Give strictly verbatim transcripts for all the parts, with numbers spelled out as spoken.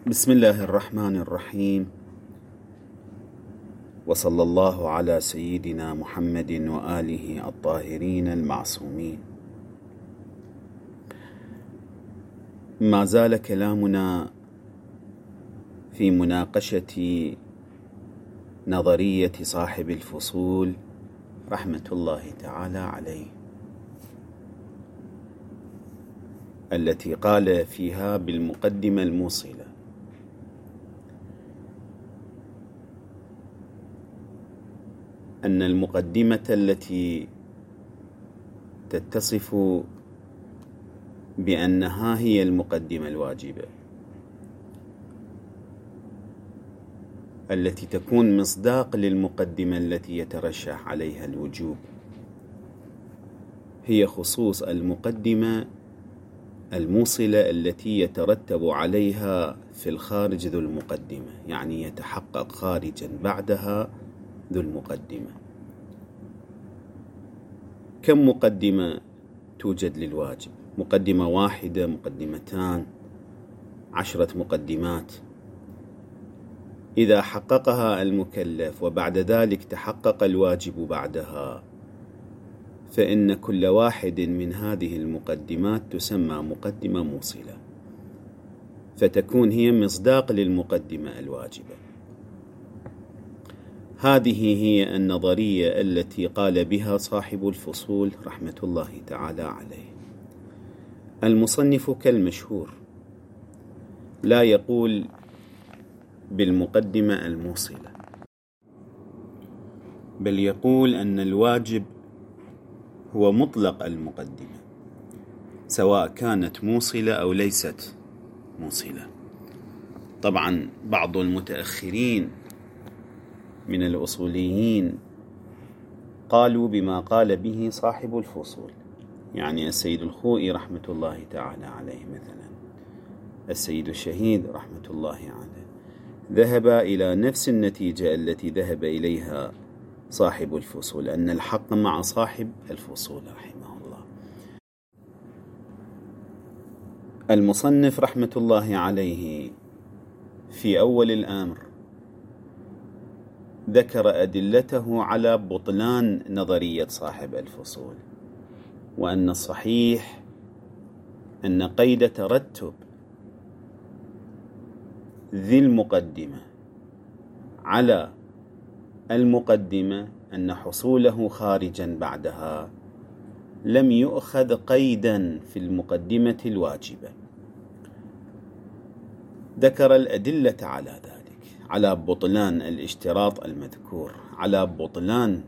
بسم الله الرحمن الرحيم، وصلى الله على سيدنا محمد وآله الطاهرين المعصومين. ما زال كلامنا في مناقشة نظرية صاحب الفصول رحمة الله تعالى عليه، التي قال فيها بالمقدمة الموصلة: أن المقدمة التي تتصف بأنها هي المقدمة الواجبة، التي تكون مصداق للمقدمة التي يترشح عليها الوجوب، هي خصوص المقدمة الموصلة التي يترتب عليها في الخارج ذو المقدمة، يعني يتحقق خارجا بعدها ذو المقدمة. كم مقدمة توجد للواجب؟ مقدمة واحدة، مقدمتان، عشرة مقدمات. إذا حققها المكلف وبعد ذلك تحقق الواجب بعدها، فإن كل واحد من هذه المقدمات تسمى مقدمة موصلة، فتكون هي مصداق للمقدمة الواجبة. هذه هي النظرية التي قال بها صاحب الفصول رحمة الله تعالى عليه. المصنف كالمشهور لا يقول بالمقدمة الموصلة، بل يقول أن الواجب هو مطلق المقدمة، سواء كانت موصلة أو ليست موصلة. طبعا بعض المتأخرين من الأصوليين قالوا بما قال به صاحب الفصول، يعني السيد الخوئي رحمة الله تعالى عليه مثلا، السيد الشهيد رحمة الله عليه، ذهب إلى نفس النتيجة التي ذهب إليها صاحب الفصول، أن الحق مع صاحب الفصول رحمه الله. المصنف رحمة الله عليه في أول الأمر ذكر أدلته على بطلان نظرية صاحب الفصول، وأن الصحيح أن قيد ترتب ذي المقدمة على المقدمة أن حصوله خارجا بعدها لم يؤخذ قيدا في المقدمة الواجبة. ذكر الأدلة على ذلك، على بطلان الاشتراط المذكور، على بطلان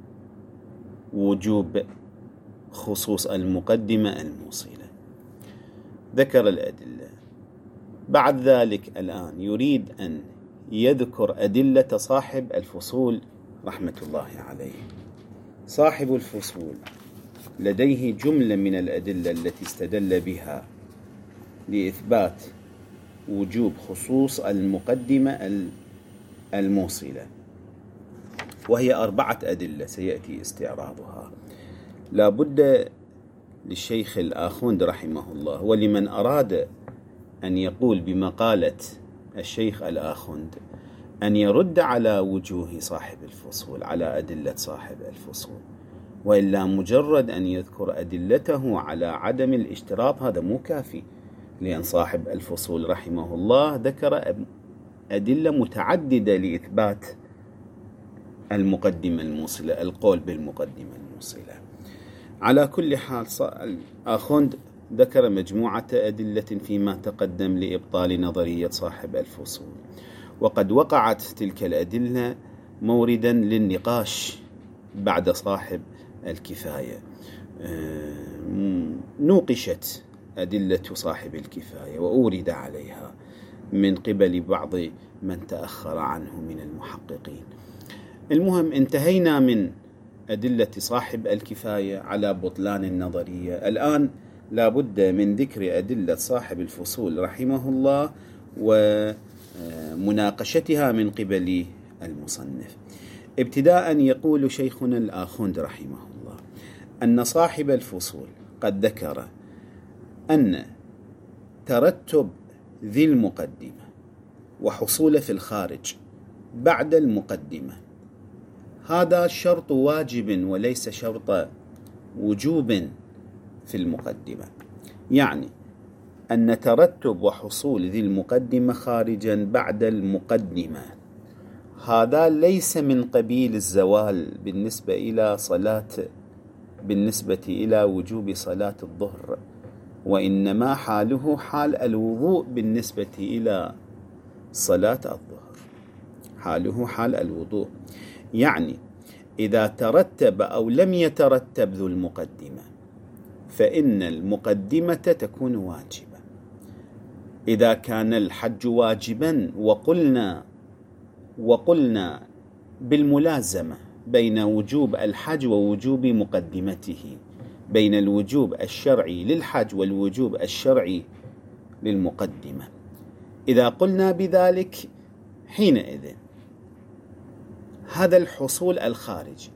وجوب خصوص المقدمة الموصلة، ذكر الأدلة. بعد ذلك الآن يريد أن يذكر أدلة صاحب الفصول رحمة الله عليه. صاحب الفصول لديه جملة من الأدلة التي استدل بها لإثبات وجوب خصوص المقدمة الموصلة، وهي أربعة أدلة سيأتي استعراضها. لا بد للشيخ الآخوند رحمه الله، ولمن أراد أن يقول بمقالة الشيخ الآخوند، أن يرد على وجوه صاحب الفصول، على أدلة صاحب الفصول، وإلا مجرد أن يذكر أدلته على عدم الاشتراط هذا مو كافي، لأن صاحب الفصول رحمه الله ذكر أدلة متعددة لإثبات المقدمة الموصلة، القول بالمقدمة الموصلة. على كل حال الآخوند ذكر مجموعة أدلة فيما تقدم لإبطال نظرية صاحب الفصول، وقد وقعت تلك الأدلة موردا للنقاش بعد صاحب الكفاية. نوقشت أدلة صاحب الكفاية وأورد عليها من قبل بعض من تأخر عنه من المحققين. المهم انتهينا من أدلة صاحب الكفاية على بطلان النظرية. الآن لا بد من ذكر أدلة صاحب الفصول رحمه الله ومناقشتها من قبل المصنف. ابتداء يقول شيخنا الآخوند رحمه الله أن صاحب الفصول قد ذكر أن ترتب ذي المقدمة وحصوله في الخارج بعد المقدمة، هذا شرط واجب وليس شرط وجوب في المقدمة. يعني أن ترتب وحصول ذي المقدمة خارجا بعد المقدمة هذا ليس من قبيل الزوال بالنسبة إلى صلاة بالنسبة إلى وجوب صلاة الظهر، وإنما حاله حال الوضوء بالنسبة إلى صلاة الظهر، حاله حال الوضوء. يعني إذا ترتب أو لم يترتب ذو المقدمة فإن المقدمة تكون واجبة. إذا كان الحج واجبا وقلنا وقلنا بالملازمة بين وجوب الحج ووجوب مقدمته، بين الوجوب الشرعي للحج والوجوب الشرعي للمقدمة، إذا قلنا بذلك حينئذ هذا الحصول الخارجي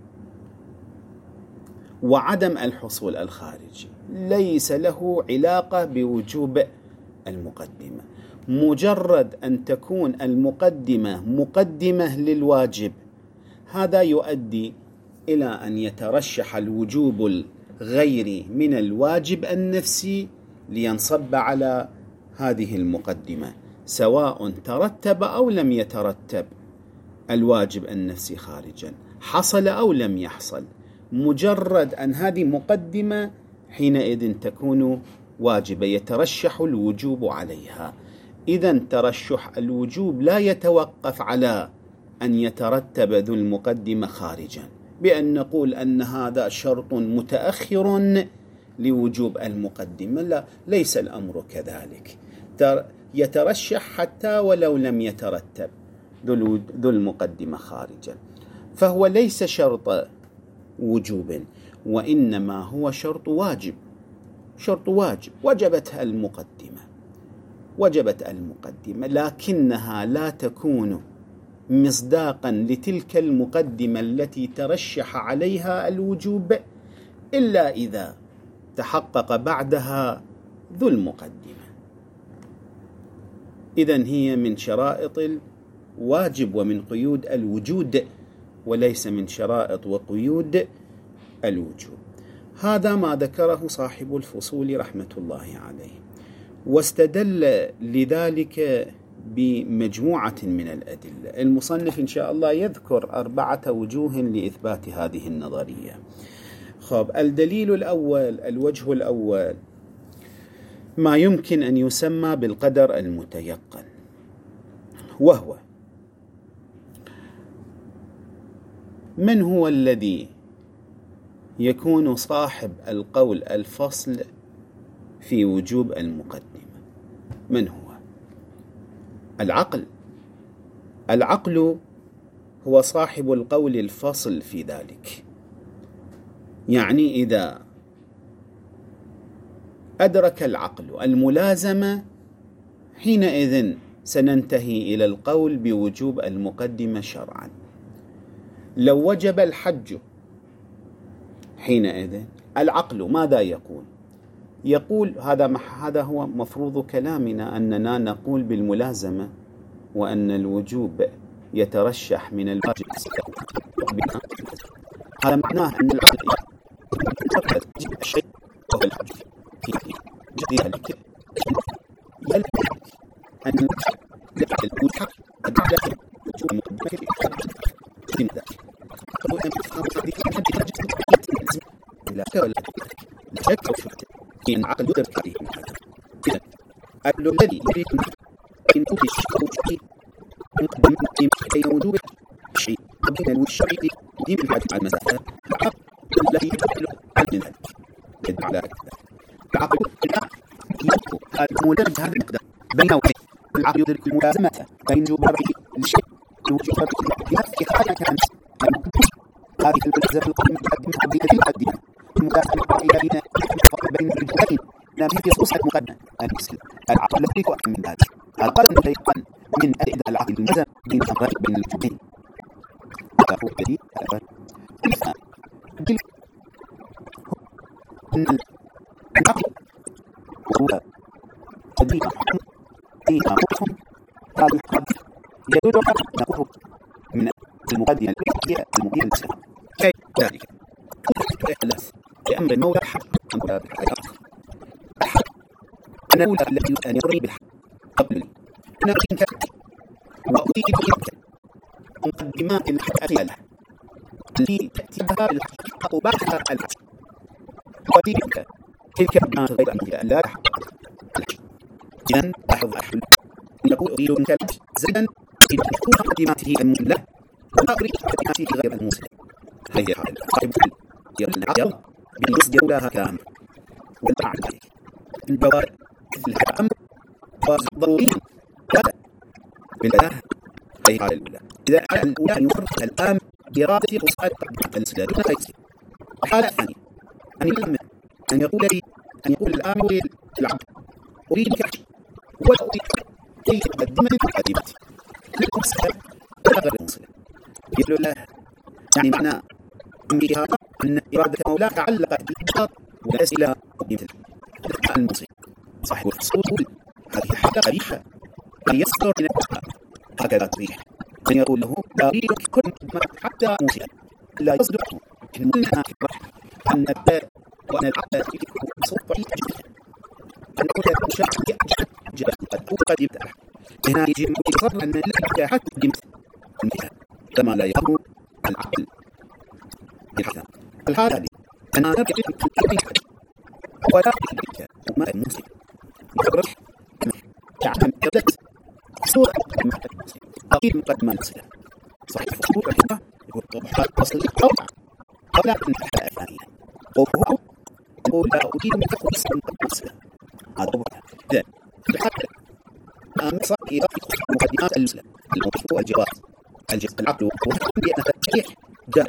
وعدم الحصول الخارجي ليس له علاقة بوجوب المقدمة. مجرد أن تكون المقدمة مقدمة للواجب هذا يؤدي إلى أن يترشح الوجوب الغيري من الواجب النفسي لينصب على هذه المقدمة، سواء ترتب أو لم يترتب الواجب النفسي خارجا، حصل أو لم يحصل، مجرد أن هذه مقدمة حينئذ تكون واجبة يترشح الوجوب عليها. إذن ترشح الوجوب لا يتوقف على أن يترتب ذو المقدمة خارجا بأن نقول أن هذا شرط متأخر لوجوب المقدمة، لا، ليس الأمر كذلك، يترشح حتى ولو لم يترتب ذو المقدمة خارجا، فهو ليس شرط وجوب وإنما هو شرط واجب، شرط واجب وجبت المقدمة وجبت المقدمة لكنها لا تكون مصداقا لتلك المقدمة التي ترشح عليها الوجوب إلا إذا تحقق بعدها ذو المقدمة. إذن هي من شرائط الواجب ومن قيود الوجود وليس من شرائط وقيود الوجوب. هذا ما ذكره صاحب الفصول رحمة الله عليه، واستدل لذلك بمجموعة من الأدلة. المصنف إن شاء الله يذكر أربعة وجوه لإثبات هذه النظرية. خب، الدليل الأول، الوجه الأول، ما يمكن أن يسمى بالقدر المتيقن، وهو من هو الذي يكون صاحب القول الفصل في وجوب المقدمة؟ من هو؟ العقل. العقل هو صاحب القول الفصل في ذلك. يعني إذا أدرك العقل الملازمة حينئذ سننتهي إلى القول بوجوب المقدمة شرعا. لو وجب الحج حينئذ العقل ماذا يقول؟ يقول هذا هذا هو مفروض كلامنا، أننا نقول بالملازمة وأن الوجوب يترشح من الواجب، هذا معناه أن العقل الشيء وهو الحج في ذلك يلزم أن الحق الداخل وجوب المقدمة في ذلك لا شك أو شك إن العقل يدرك هذه المحاذير. العقل الذي يريد أن يكون الشيء أو شيء مقدم بين وجوب الشيء وبين الشرع دين الحاجة على المسألة، العقل الذي يدخل على ذلك يدعو على العقل يدرك الملازمة هذا المقدار بين وبين العقل يدرك الملازمة بين وجوب الشيء ووجوب في حالة كانت هذه الملازمة المقدمة في المقدمة المداخلة إلى بين بين الجهتين نعم هي خصوصا مقدمة العقل الذي يكون من ذلك القدر المتيقن من أداء العقل الملزم بين الأمرين بين الجهتين. هذا هو الدليل الأول. الدليل أن العقل هو تدريب فيها مفهوم هذا المحدث يدل على أنه من المقدمة التي هي المقيمة الإسلام. كيف ذلك؟ الثلاث لأمر المولى حق أمر الحق الحق أنا الأولى التي أن يضرب بالحق قبل أنا أريد تأتي وأريد إليك مقدمات الحق أخيالها التي تأتي بها الحق بعدها الحق وتلك تلك البنات غير أنها لا تحق إذن لاحظ أحل يقول أريد منك زيدا إذا تكون مقدماته المسلمة ولا أريد مقدماته غير المسلمة هي هذا صاحب يقول بالنسبة لها كامل والبعض البوارد الحكام ضروري هذا بالله هي هذا الأولى إذا على الأولى أن يفرق الآن بإرادة وصفات الإسلام دون تيسير. الحالة الثانية أن يلمح أن يقول لي أن يقول الآن للعبد أريد كشف ولا أريد كي تقدم لي الكلمات لكم سهل ولا غير مسلم يقول له يعني معنى أمرها أن إرادة مولاه تعلقت بالإجابة والأسئلة مثل المصير صاحب الفصول هذه حاجة قريحة أن يصدر من الأسئلة هكذا تصريح أن يقول له لا أريد كل مقدمات حتى موسيقى لا يصدر منها أن الباب وأن العبد يكون بصوت ضعيف جدا أن أقول لك مشاهد جدا قد أقدمت هنا يجب يفضل أن لك حتى قدمت انتهى كما لا يكون العقل بالحسن الحالة دي أنا نرجع للكلمة ولا تلك وما الموسيقى يخرج تعلم تبدأ صورة أقيم مقدمة الصلة صحيح صورة هنا يقول طبعا أصل الطبع قبل أن تحدث ثانيا وهو يقول لا أريد أن أكون اسم الصلة هذا هو ذا الحق أمسك إضافة مقدمات الصلة الموقف والجواز الجزء العقل وهو بأن التشريح جاء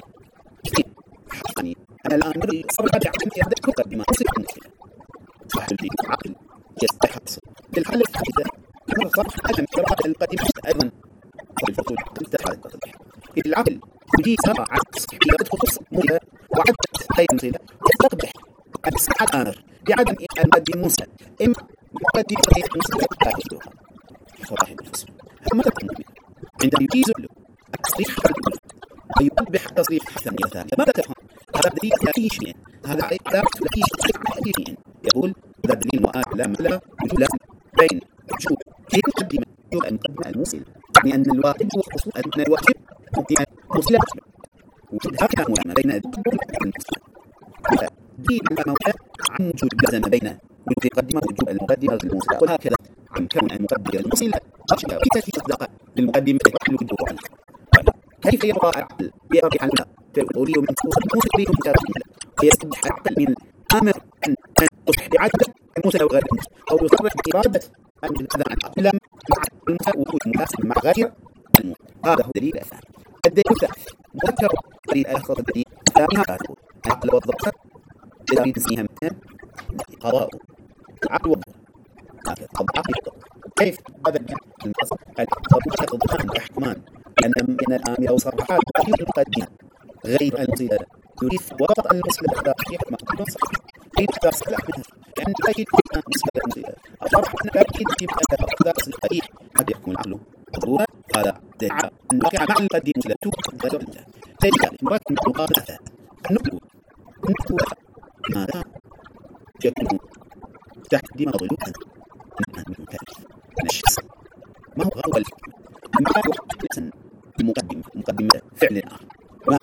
يعني أنا الآن أريد أصبح بعدم إعادة مقدمات الصلة صاحب العقل يستحق في الحالة الثالثة أنه صرح عدم قراءة المقدمة أيضا بالفصول تفتح هذا التصريح إذ العقل يجي سرع عن تصحيح خصوص مولى وعدت غير مصيلة يستقبح الساعة الآمر بعدم المقدم موسى إما مقدم غير مصيلة لا يجدوها صاحب الفصول هذا ماذا تقول عندما يجيز له التصريح ويقبح التصريح حسن إلى ثانية ماذا تفهم؟ هذا دليل لا شيء هذا لا شيء يقول هذا دليل مؤكد لا ملا وجود بين وجود في مقدمة المقدمة الموصلة يعني أن الواجب هو حصول أن الواجب مقدمة موصلة وجود هكذا مجمع بين المقدمة الموصلة دليل الموضع عن وجود لازم بين وجود المقدمة ووجود المقدمة الموصلة وهكذا عن كون المقدمة الموصلة أشياء كيف تصدق للمقدمة الوجود عنه كيف يبقى العقل بيرجع عنها فيقولي من فصول الموصلة متابعين فيصبح العقل من أمر أن تصبح بعدد الموسى أو غير الموسى أو يصرف بإرادة أن يتخذ عن العقل مع الموسى وجود مناسب مع غير الموسى هذا هو الدليل الثاني. الدليل الثالث مذكر دليل آخر الدليل الثاني هذا العقل والضبط إذا أريد نسميها مثلا قضاء العقل والضبط هذا العقل والضبط كيف هذا المقصد الضبط الضبط يحكمان أن من الآمر أو صرحات في المقدمة غير المصيدة يريد وضبط المسلم الداخلي ما تكون صحيح يريد تفصل عنها لأن تجد أن مسلم المصيدة أصرح أن لا يجب أن تفصل الصحيح قد يكون العقل ضرورة هذا دعاء أن وقع مع المقدمة مسلم تجد أن تجد مرات من المقابلة النقل النقل ماذا يكون تقديم ضلوعا من المكلف من الشخص ما هو غرب الفكر ما هو لسن المقدمة مقدمة فعل آخر ما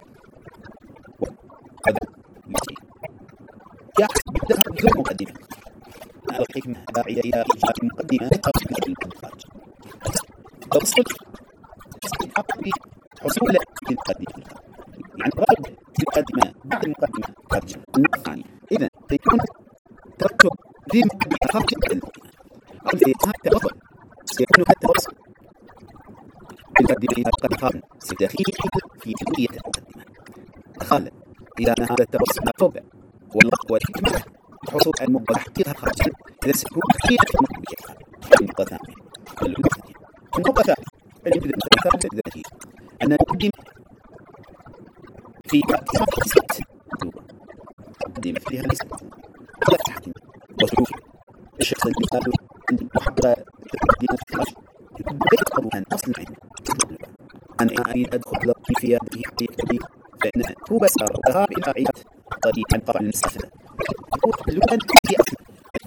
هذا يصير يحسب الذهب غير مقدمة الحكمة داعية إلى إيجاد المقدمة أو الخارج التصديق الحق بحصول المقدمة يعني رد المقدمة بعد المقدمة خارج الثاني إذا سيكون تركب ذي المقدمة خارج المقدمة أو في هذا التوصل سيكون هذا التوصل المقدمة إذا قد خارج سيدخل في كلية المقدمة خالد إذا أن هذا التوصل فوق والله والحكمة حصول المقدمة تحقيقها خارجا إذا سيكون تحقيقها المقدمة النقطة الثانية النقطة الثالثة النقطة الثالثة التي أن المقدمة في اعتراف ليست مقدمة فيها ليست لا تحكم وظروف الشخص اللي قالوا عند محبة المقدمة في الخارج غير أصل معين أنا أريد أدخل لطي في هذه حقيقتي فإن هو بس أرغب إلى عيادة طريق عن قطع المستشفى أقول لأن في أصل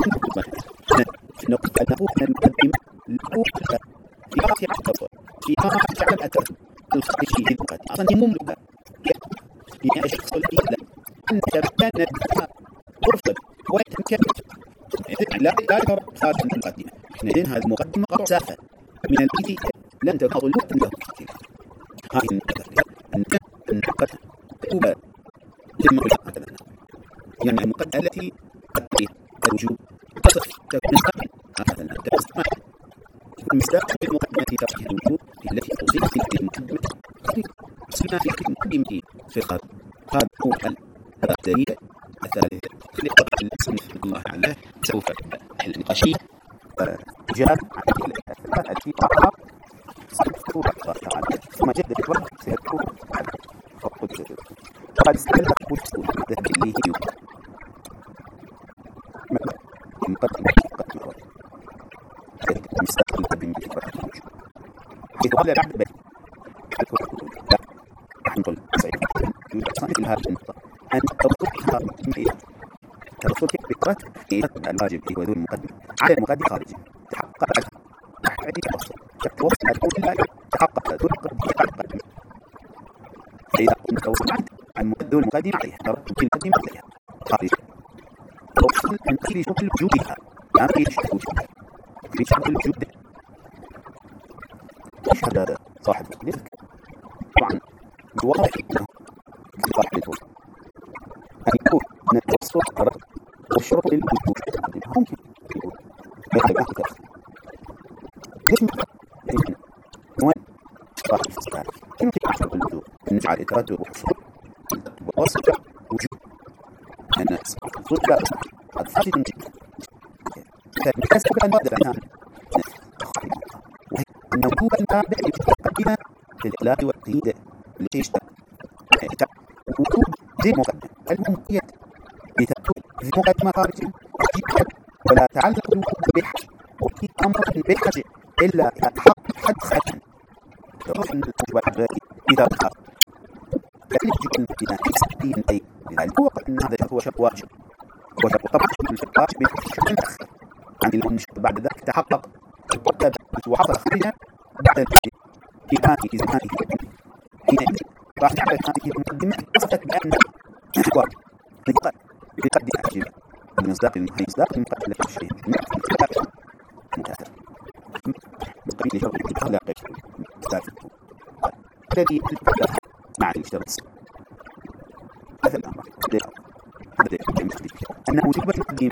نقطة نقول المقدمة نقول في آخر الخطوة في آخر على الأثر الخطي في المقدمة أصلا مملكة يعني الشخص الذي لا أنت كان بها غرفة وتمكنت لا لا يرى خارج المقدمة إذن هذه المقدمة قطع سافة من التي لن تفضل له هذه المقدمة النقطة تؤبى للمقدمة هكذا يعني المقدمة التي تقضي الوجوب تصف تكون هكذا تستمع المصداق في المقدمة تصف الوجوب التي توصف في المقدمة سمع في المقدمة في القرآن هذا هو الدليل الثالث لقطع الاسم الله عليه سوف النقاشي جاء على التي تعرف سيذكر الله تعالى ثم جد الوقت سيذكر فقد قد استلها كل ذهب إليه المقدمة مقدمة المستقبل مقدمة مقدمة إذا قال العبد بيت لا نحن نقول سيد يوجد هذه النقطة أن ترصدها ترصدك بقرة الواجب هو ذو المقدمة على المقدمة خارجي تحقق على تحقق توصل الأولى تحقق ذو المقدمة فإذا كنت وصلت عن ذو المقدمة عليها ترصد المقدمة عليها خارجي توصل أن في شكل وجودها لا في شكل وجودها في شكل وجودها يشهد هذا صاحب التقدير طبعا واضح أنه صاحب التقدير أن يكون من التصور الرد والشرط للوجود ممكن يكون بهذا الأخذ اسم اسم نوع صاحب التقدير يمكن أحسن الوجود أن نجعل إتراد وحصول ووصف وجود الناس صدق قد فاتت جدا كان سبب أن نقدر عنها أنه هو أن نابع يتقدم في الإخلاق والتهيد لتشتغل وجود ذي مقدمة الممكنية لتكون ذي مقدمة خارجية ولا تعلق الوجود بالحاجة وفي أمر بالحاجة إلا إذا تحقق حد ساكن يروح أن الواجب ذاتي إذا تحقق كذلك يجب أن نبتدأ نستطيع أي لذلك هو أن هذا هو شق واجب وطبعا الشق واجب يكون أخر عن الأمن بعد ذلك تحقق وحصل خارجا بعد إيمانه في زمانه حينئذ راح تعمل هذه المقدمة أثبتت بأن واجب لقد بقدر أجل المصداق المصداق المقدمة للشيء مكافأة مكافأة بقبيل شرط الإخلاق مكافأة الذي مع الاشتراك مثل الأمر بدأ أنه يجب أن يقدم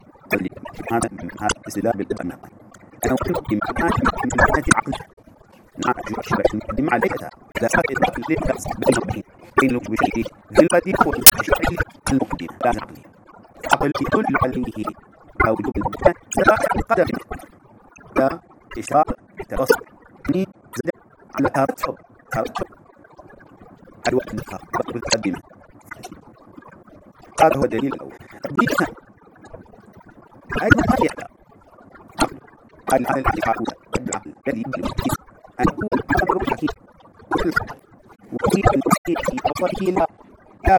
هذا هذا استدلال بالإبانة أنه يقدم الآن من الآن العقل مع الشباب المقدمة عليها لا فرق بين الفرق بين بين الوجوب الشيء في القديم والشيء المقدم لا عقلي عقل يدل عليه أو وجوب المقدمة سواء القدم لا إشارة توصل ني زد على ترتب ترتب الوقت الآخر وقت المقدمة هذا هو الدليل الأول الدليل الثاني أيضا ما يحتاج هل هذا الحقيقة العقل الذي يمكن أن يكون الأمر الحكيم وكيف المسيح في أصله لا لا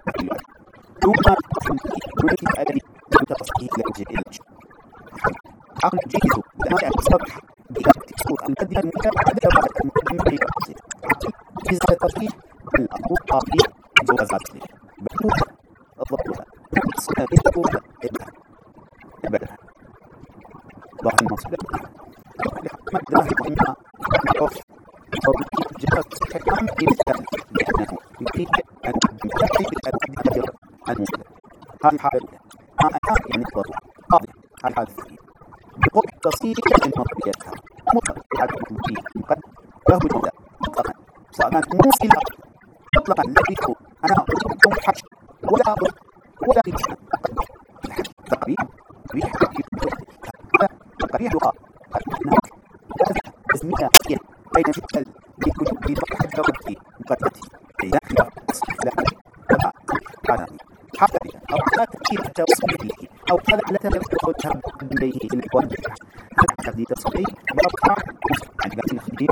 ثم هناك الذي يتصحيح لا يوجد إلا عقل جيد لما يتصرح بتكسر المقدمة المتابعة المقدمة المقدمة إذا التصحيح الأمر قاضي جوازات بل الضبط الصلاة يستطيع إبداع إبداع ضعف المصدر ما دراهم مهمة أوف أو جهاز كلام إبداع لأنه يفيد أن يفيد الأداء المصدر هذه حالة هذا يعني ضروري قاضي هذه حالة بقول تصير المطلقات مطلق هذا المطلق مقدم له الهدى مطلقا سواء كانت موصلة مطلقا لا يكون أنا أقول حاجة ولا أقول ولا يمكن تقريب تقريب تقريب لغة هناك تسمية فيها بين شكل الكتب في فتح الدولة في مقدمته إذا لا لا هذا حتى أو لا تفكير توصيله أو لا لا تفكير تقديمه في الإخوان هذا تقديم تصحيح وأبقى يعني لكن خليه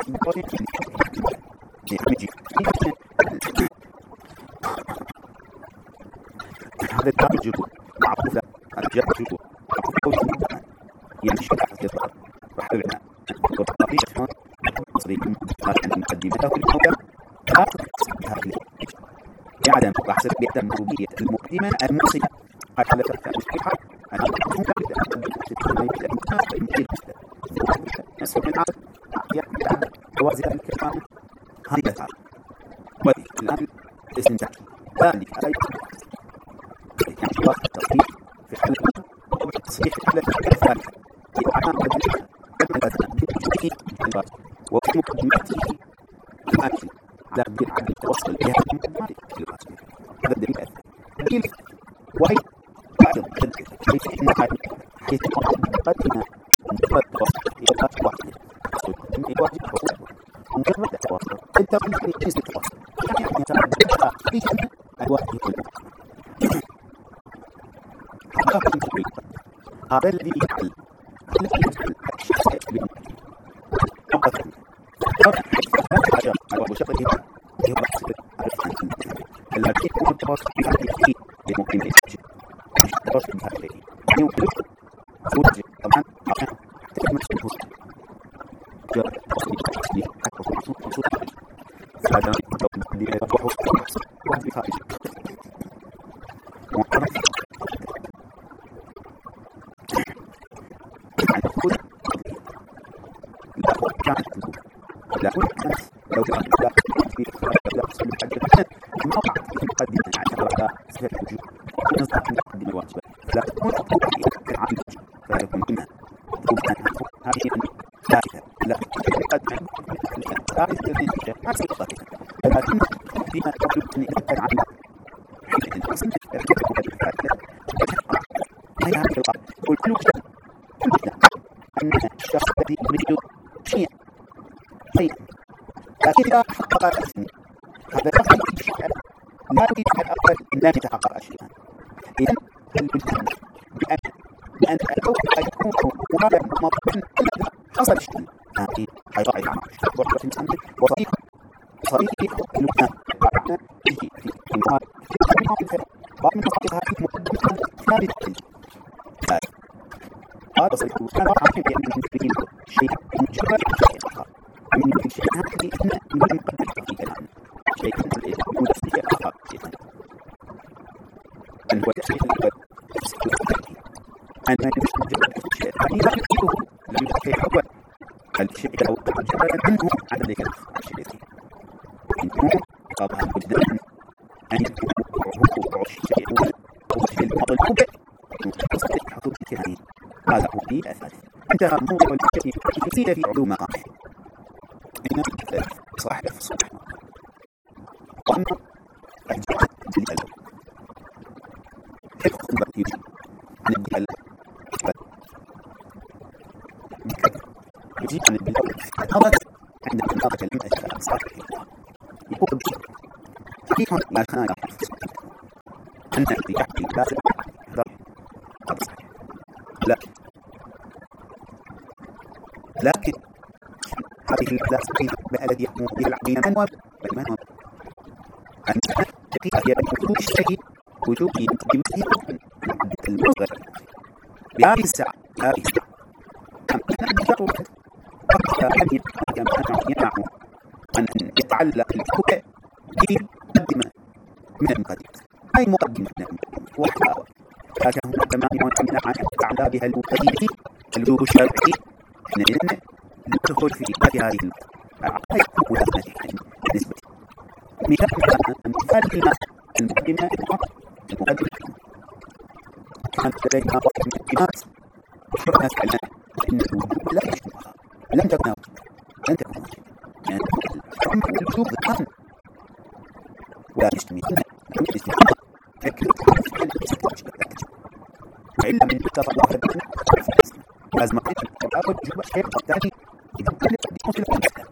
هذا الترجل معروفة الترجل معروفة يمشي تحت الأرض وحولنا وتطبيق شلون تصريح مقدمته في الموقع لا تحسب يعلم وحسب بعدم ربوبية المقدمة الموصلة هذا على شرط المشكلة أنا أقول نسبة من عدد يعني توازن الكلام هذه الأثار وهذه الآن الاستنتاج ذلك لا يعني شواهد التصحيح في حالة التصحيح في حالة الثالثة في أعمال الأدلة الأدلة بالتشكيك الواجب وفي مقدماته الآتي على دليل عدم التوصل بها المقدمات الواجب هذا الدليل الدليل وهي بعض الأدلة حيث إن هذه حيث مقدمة مجرد توصل إلى الآت واحدة من الواجب مجرد التواصل أنت في جنس التواصل يعني يتعدد في جميع الواجب هذا الذي يحل الذي يحل الشخصية بالمقدمة فقط هذا أبو شقة هو الذي يكون التواصل بهذه الشيء بالمقدمة التواصل بهذه الشيء يمكن توجه طبعا عشان تكمل الوصول جاء التصديق حتى الوصول الوصول هذا الذي يتوقف واحد بفائدة وقرأ لا كانت لو كانت لا في لا في الحاجة الموقع في مقدمة على صفة الوجود نصدق في مقدمة الواجبة لا تكون في عام فلا يكون منها هذه ثالثة لا تقدم ثالثة النتيجة ما تصير ثالثة لكن فيما يجب أن يتأكد عنه الاسم يرتبط بالثالثة هي هذه القاعدة وكل شيء كل شيء أن الشخص الذي يريد شيء شيء لكن إذا حقق الاسم هذا الشخص شيئا لا يريد على الأقل أن يتحقق شيئا إذن الإنسان بأن بأن الأول يكون مرادا مطلوبا حصل شيء هذه حيضاعف عنه وحدة الإنسان وصريح صريح المكان بعدنا يجي في إنهار بعض من تصديقها في مقدمة ثابتة هذا صريح كان عارفين بأن المسلمين شيء مجرد شيء آخر من يمكن شيء هذه إثناء من المقدمة في كلام شيء يكون شيء آخر شيء أن هو تأسيس الأول أن يجب الشيء الذي لا يمكنه لم يكن شيء أول الشيء لو تجرد منه على ذلك الشيء الذي يمكنه قابل وجدان أن يكون وقوع الشيء الأول هو الشيء المطلوب وتصدق حصول الكلام هذا هو في الثالث انتهى موضوع الشيء يفيد في علوم مقامه إن صاحب الصبح وأما أجزاء الأول حفظ البكتيريا عن البلد يجيب عن البلد هذا عند النقطة الأشياء صحيح يقول حقيقة ما كان أن ارتياح البلاد هذا صحيح لا لكن هذه البلاد صحيحة الذي يحكم بها العقلية المنوب والمنوب أن حقيقة هي وجود الشيء وجود بمثل المصدر بهذه الساعة هذه الساعة كم أن يمنع أن يتعلق الحكم بمقدمة من المقدمة أي مقدمة من المقدمة وحدها هذا هو التمام وأن تعلق بها المقدمة الوجوه الشرعي لأن ندخل في هذه النقطة أي مداخلة بالنسبة مثال مثال المقدمة المقدمة كانت لدينا مقدمات أخرى فعلا إن الوجوب لا يشبهها لن تكون لن تكون يعني الوجوب الآن ولا يجتمعون لم يجتمعون فكرة فإلا من اتفق واحد لازم أقول وجوب الشيء الثاني إذا كنت تكون في الأمر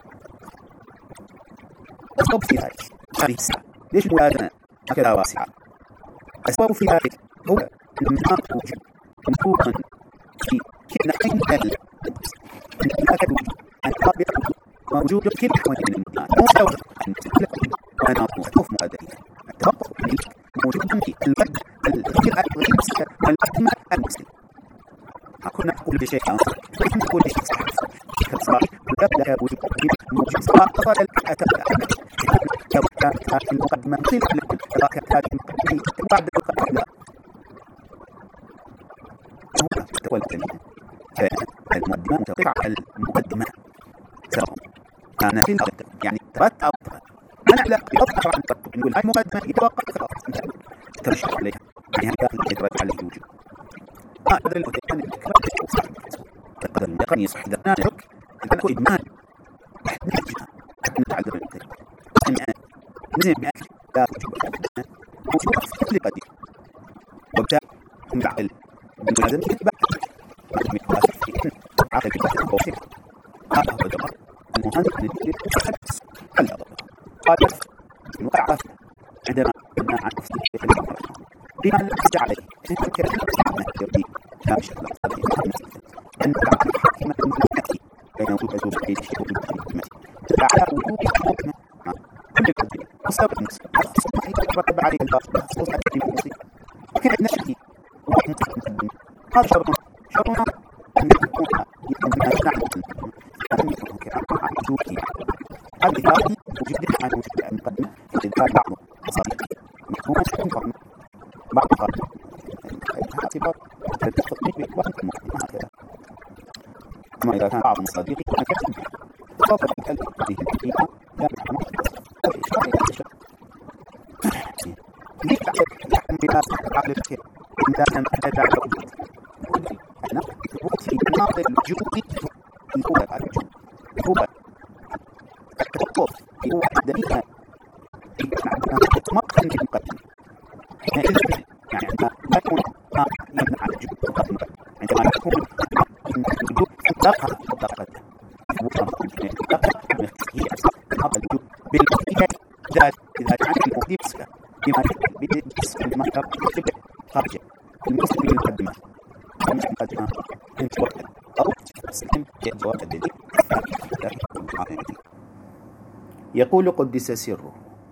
أسباب في ذلك هذه الساعة ليش موازنة هكذا واسعة؟ أسباب في ذلك هو الانتهاء وجود نفوذا في نحن أهل الأكد أن تقابل وجود كل أحوال من المقدمات مستوى أنا مخطوف مقدمين التوقف موجود في الوجه الفكر الغير والمقدمة المسلم كنا نقول بشيء آخر كنا نقول بشيء صحيح كالصحيح ويبدأ وجود موجود صحيح أفضل الأتبع يبقى المقدمة مثل الأراك هذه المقدمة بعد القبلة هو تولى المقدمة متوقع المقدمة سواء كان في الأرض يعني ترت أو ترت أنا لا أظهر عن ترت نقول هاي مقدمة يتوقع خلاص انتهى ترشح عليها يعني هذا يترتب على الوجود هذا الأدمان الإكرام هذا الإكرام يصح إذا أنا شك أنا أقول إدمان نحن نتعلم الإكرام نزل بأكل لا وجوب وجوب في كل قدير وبتاع هم العقل لازم يتبع عقل في البوشيك هذا هو الجمر المهم الذي يتحدث عن هذا قال وقع عندما كنا عن تفسير الأمر بما لا يستطيع عليه فكر عنه يرضي لا شك أن العقل حكمة الملكة بين وجود وجود بين الشيء وجود الحكمة على وجود الحكمة كل القدير مستوى المسلم صحيح يترتب عليه الباطل صوت المسلم وكيف نشأتي هذا شرط شرطنا أن يكون يمكن أن نعلم أن يكون كأمر وجودي الإثاري وجود عن وجود المقدمة في الإنكار بعض مصادق مفهوما شكرا بعض الغرب اعتبار التطبيق بإخبار المقدمة هكذا كما إذا كان بعض المصادق يكون كأمر فضل الكلب هذه الحقيقة لا بحمد والإشارة إلى الشك ليش يحكم بناس على الخير إذا كان أحدث على الوجود أنا ثبوت في مناطق الوجود الأولى على الوجود الأولى التوقف هو دليل مطمئن في المقدمة يعني ما يكون ما يمنع على الوجود المقدمة عندما يكون الوجود مطلقا مطلقا هي هذا الوجود بالمقدمة ذات إذا كان المقدمة بسكة بما بدأت عندما تبدأ خارجة المسلم بالمقدمة المقدمة أنت وقت أو تسلم جواب الدليل يقول قدس سره: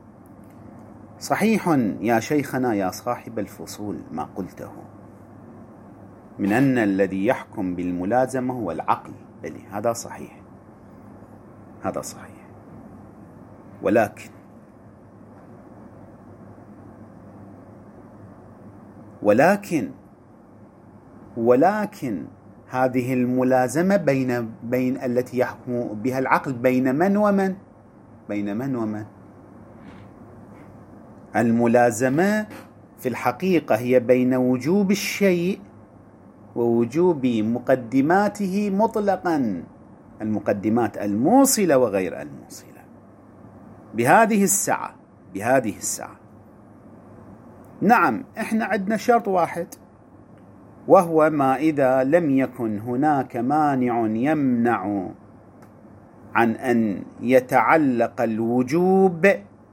صحيح يا شيخنا يا صاحب الفصول ما قلته من أن الذي يحكم بالملازمة هو العقل، بل هذا صحيح، هذا صحيح، ولكن ولكن ولكن هذه الملازمة بين بين التي يحكم بها العقل بين من ومن؟ بين من ومن؟ الملازمة في الحقيقة هي بين وجوب الشيء ووجوب مقدماته مطلقا، المقدمات الموصلة وغير الموصلة، بهذه السعة بهذه السعة. نعم، احنا عندنا شرط واحد، وهو ما إذا لم يكن هناك مانع يمنع عن أن يتعلق الوجوب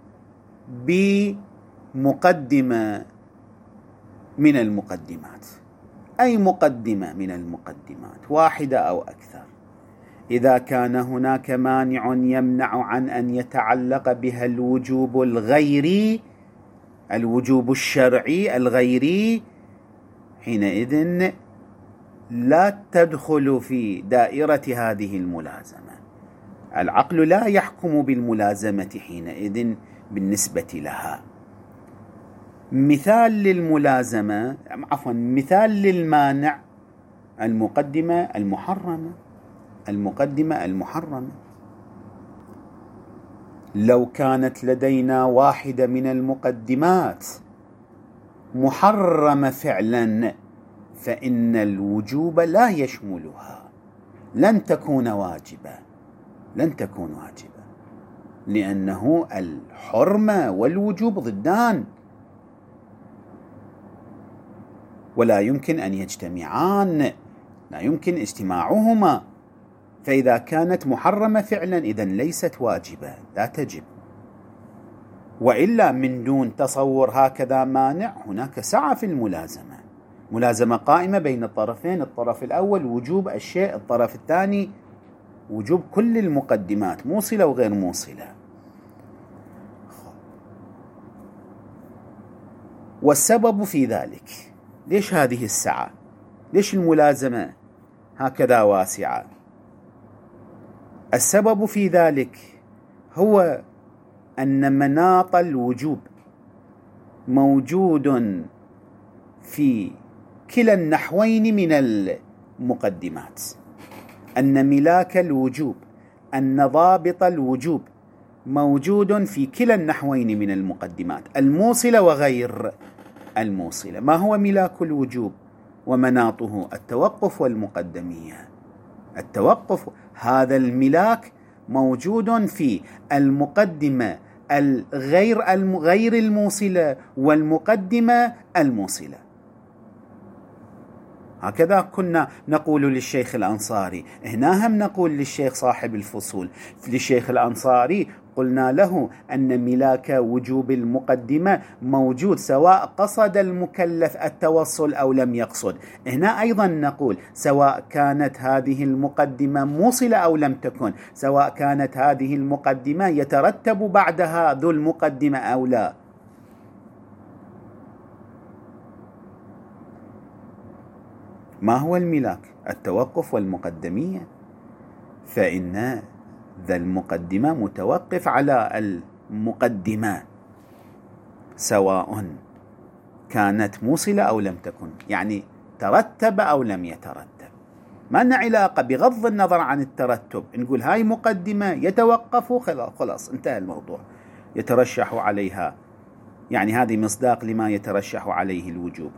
بمقدمة من المقدمات، أي مقدمة من المقدمات واحدة أو أكثر. إذا كان هناك مانع يمنع عن أن يتعلق بها الوجوب الغيري، الوجوب الشرعي الغيري، حينئذ لا تدخل في دائرة هذه الملازمة. العقل لا يحكم بالملازمة حينئذ بالنسبة لها. مثال للملازمة عفوا مثال للمانع المقدمة المحرمة، المقدمة المحرمة. لو كانت لدينا واحدة من المقدمات محرمة فعلا فإن الوجوب لا يشملها، لن تكون واجبة، لن تكون واجبة، لأنه الحرمة والوجوب ضدان ولا يمكن أن يجتمعان، لا يمكن اجتماعهما. فإذا كانت محرمة فعلا إذن ليست واجبة، لا تجب. وإلا من دون تصور هكذا مانع هناك سعة في الملازمة، ملازمة قائمة بين الطرفين، الطرف الأول وجوب الشيء، الطرف الثاني وجوب كل المقدمات موصلة وغير موصلة. والسبب في ذلك، ليش هذه السعة؟ ليش الملازمة هكذا واسعة؟ السبب في ذلك هو أن مناط الوجوب موجود في كلا النحوين من المقدمات، أن ملاك الوجوب أن ضابط الوجوب موجود في كلا النحوين من المقدمات، الموصلة وغير الموصلة. ما هو ملاك الوجوب ومناطه؟ التوقف والمقدمية. التوقف، هذا الملاك موجود في المقدمة الغير غير الموصلة والمقدمة الموصلة. هكذا كنا نقول للشيخ الأنصاري، هنا هم نقول للشيخ صاحب الفصول. للشيخ الأنصاري قلنا له أن ملاك وجوب المقدمة موجود سواء قصد المكلف التوصل أو لم يقصد. هنا أيضا نقول سواء كانت هذه المقدمة موصلة أو لم تكن، سواء كانت هذه المقدمة يترتب بعدها ذو المقدمة أو لا. ما هو الملاك؟ التوقف والمقدمية. فإن ذا المقدمة متوقف على المقدمة سواء كانت موصلة أو لم تكن، يعني ترتب أو لم يترتب، ما لنا علاقة بغض النظر عن الترتب. نقول هاي مقدمة يتوقف خلاص انتهى الموضوع، يترشح عليها، يعني هذه مصداق لما يترشح عليه الوجوب.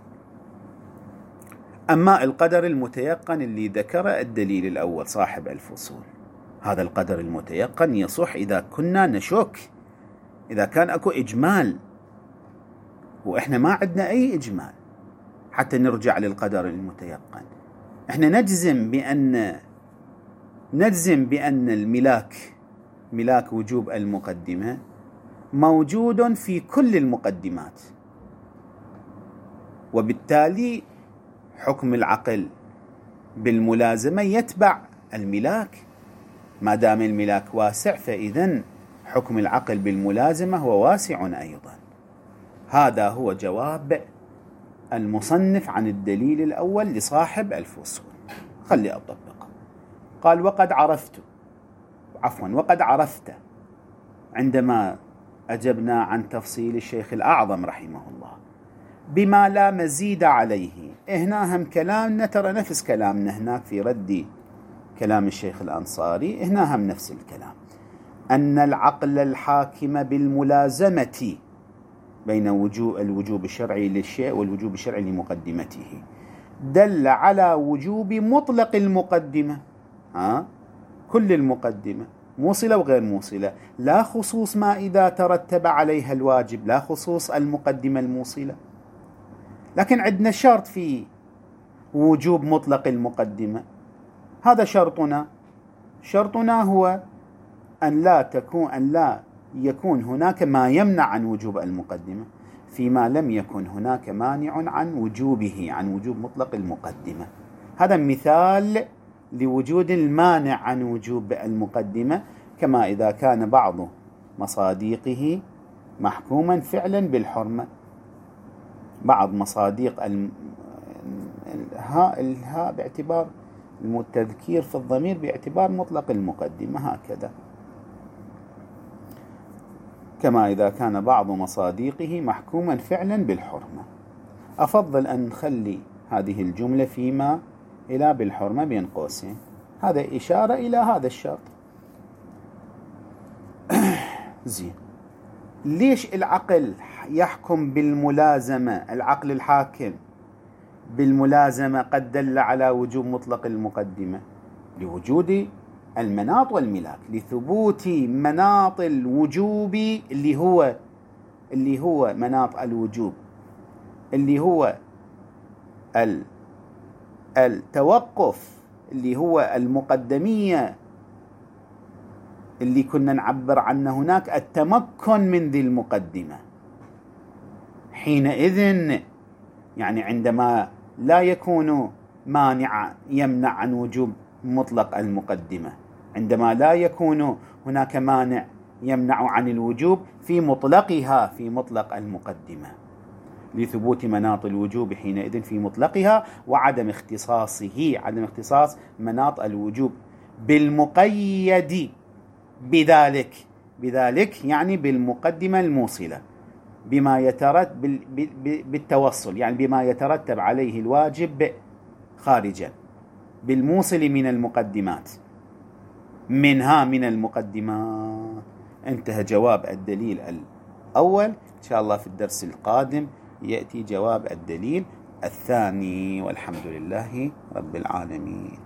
أما القدر المتيقن اللي ذكر الدليل الأول صاحب الفصول، هذا القدر المتيقن يصح إذا كنا نشك، إذا كان أكو إجمال، وإحنا ما عندنا أي إجمال حتى نرجع للقدر المتيقن. إحنا نجزم بأن نجزم بأن الملاك ملاك وجوب المقدمة موجود في كل المقدمات، وبالتالي حكم العقل بالملازمة يتبع الملاك. ما دام الملاك واسع فإذن حكم العقل بالملازمة هو واسع أيضا. هذا هو جواب المصنف عن الدليل الأول لصاحب الفصول. خلي أطبق. قال وقد عرفت عفوا وقد عرفت عندما أجبنا عن تفصيل الشيخ الأعظم رحمه الله بما لا مزيد عليه. هنا هم كلامنا ترى نفس كلامنا هناك في رد كلام الشيخ الأنصاري، هنا هم نفس الكلام، أن العقل الحاكم بالملازمة بين وجوب الوجوب الشرعي للشيء والوجوب الشرعي لمقدمته دل على وجوب مطلق المقدمة، ها كل المقدمة موصلة وغير موصلة، لا خصوص ما إذا ترتب عليها الواجب، لا خصوص المقدمة الموصلة. لكن عندنا شرط في وجوب مطلق المقدمة، هذا شرطنا. شرطنا هو أن لا تكون أن لا يكون هناك ما يمنع عن وجوب المقدمة، فيما لم يكن هناك مانع عن وجوبه، عن وجوب مطلق المقدمة. هذا مثال لوجود المانع عن وجوب المقدمة، كما إذا كان بعض مصاديقه محكوما فعلا بالحرمة. بعض مصاديق الهاء الهاء باعتبار التذكير في الضمير باعتبار مطلق المقدمة، هكذا كما إذا كان بعض مصاديقه محكوما فعلا بالحرمة. أفضل أن نخلي هذه الجملة فيما إلى بالحرمة بين قوسين، هذا إشارة إلى هذا الشرط. زين، ليش العقل يحكم بالملازمة؟ العقل الحاكم بالملازمة قد دل على وجوب مطلق المقدمة لوجود المناط والملاك، لثبوت مناط الوجوب اللي هو اللي هو مناط الوجوب اللي هو التوقف، اللي هو المقدمية اللي كنا نعبر عنه هناك التمكن من ذي المقدمة. حينئذ يعني عندما لا يكون مانع يمنع عن وجوب مطلق المقدمة، عندما لا يكون هناك مانع يمنع عن الوجوب في مطلقها، في مطلق المقدمة، لثبوت مناط الوجوب حينئذ في مطلقها، وعدم اختصاصه، عدم اختصاص مناط الوجوب بالمقيد بذلك، بذلك يعني بالمقدمة الموصلة، بما يترتب بالتوصل، يعني بما يترتب عليه الواجب خارجا، بالموصل من المقدمات، منها من المقدمات. انتهى جواب الدليل الأول. إن شاء الله في الدرس القادم يأتي جواب الدليل الثاني، والحمد لله رب العالمين.